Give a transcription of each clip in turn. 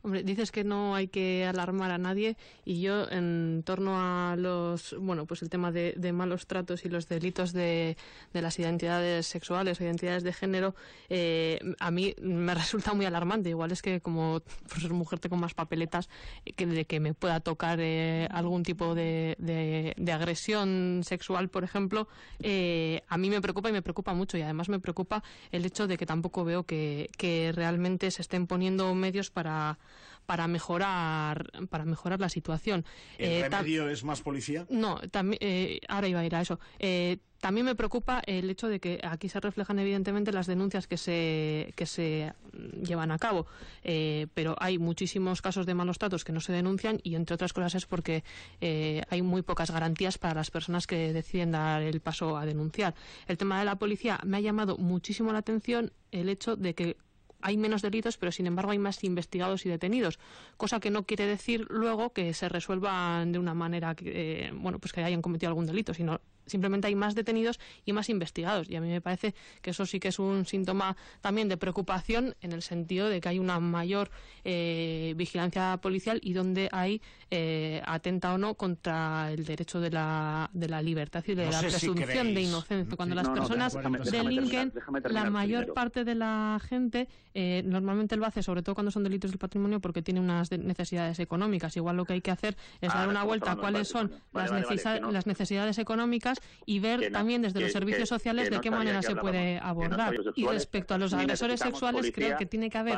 Hombre, dices que no hay que alarmar a nadie, y yo, en torno a el tema de malos tratos y los delitos de las identidades sexuales o identidades de género, a mí me resulta muy alarmante. Igual es que, como por ser mujer tengo más papeletas, de que me pueda tocar algún tipo de agresión sexual, por ejemplo. A mí me preocupa, y me preocupa mucho, y además me preocupa el hecho de que tampoco veo que realmente se estén poniendo medios para mejorar la situación. ¿El remedio es más policía? No, también, ahora iba a ir a eso. También me preocupa el hecho de que aquí se reflejan evidentemente las denuncias que se llevan a cabo, pero hay muchísimos casos de malos tratos que no se denuncian, y entre otras cosas es porque hay muy pocas garantías para las personas que deciden dar el paso a denunciar. El tema de la policía me ha llamado muchísimo la atención, el hecho de que hay menos delitos, pero sin embargo hay más investigados y detenidos, cosa que no quiere decir luego que se resuelvan de una manera que hayan cometido algún delito, sino simplemente hay más detenidos y más investigados, y a mí me parece que eso sí que es un síntoma también de preocupación, en el sentido de que hay una mayor vigilancia policial, y donde hay atenta o no contra el derecho de la libertad y de la presunción de inocencia. Cuando las personas delinquen, la mayor parte de la gente normalmente lo hace, sobre todo cuando son delitos del patrimonio, porque tiene unas necesidades económicas. Igual lo que hay que hacer es dar una vuelta a cuáles son las necesidades económicas, y ver también desde los servicios sociales de qué manera se puede abordar. Y respecto a los agresores sexuales, creo que tiene que haber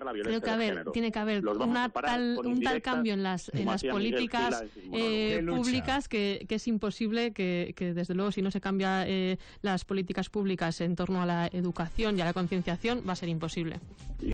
un tal cambio en las políticas públicas que es imposible que desde luego, si no se cambia las políticas públicas en torno a la educación y a la concienciación, va a ser imposible.